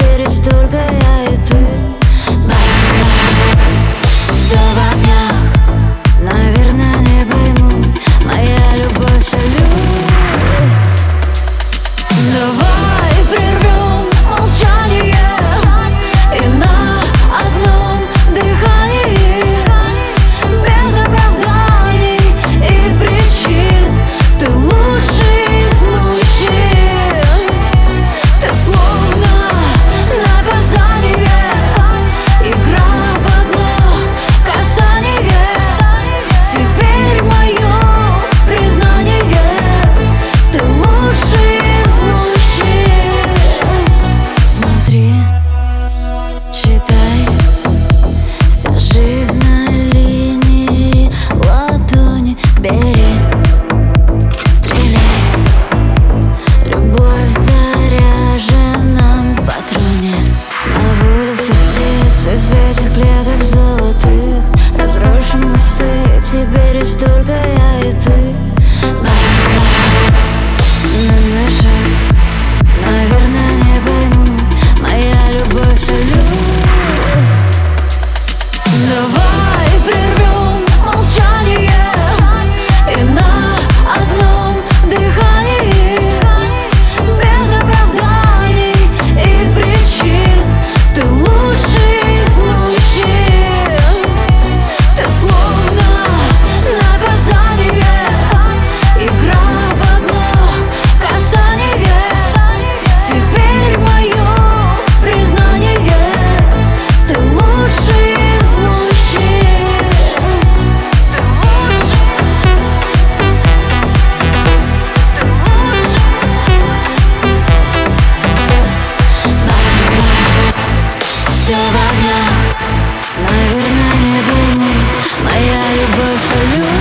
теперь есть только я и ты. Все в огнях, наверное, не поймут. Моя любовь салют. Давай прервем молчание и на одном дыхании, без оправданий и причин. Ты лучший из мужчин. Ты словно наказание, игра в одно касание. Теперь мое признание: ты лучший из мужчин. Смотри, читай, вся жизнь на линии ладони. Бери, стреляй, любовь в заряженном патроне. На волю всех птиц из этих клеток золотых. Разрушим мосты, теперь есть только я и ты. На шаг, наверное, не поймут. Моя любовь салют. Давай прервем молчание и на одном дыхании, без оправданий и причин. Ты лучший из мужчин. Ты словно наказание, игра в одно касание. Теперь мое признание: ты лучший из мужчин. Все в огнях, наверное, не поймут. Моя любовь салют.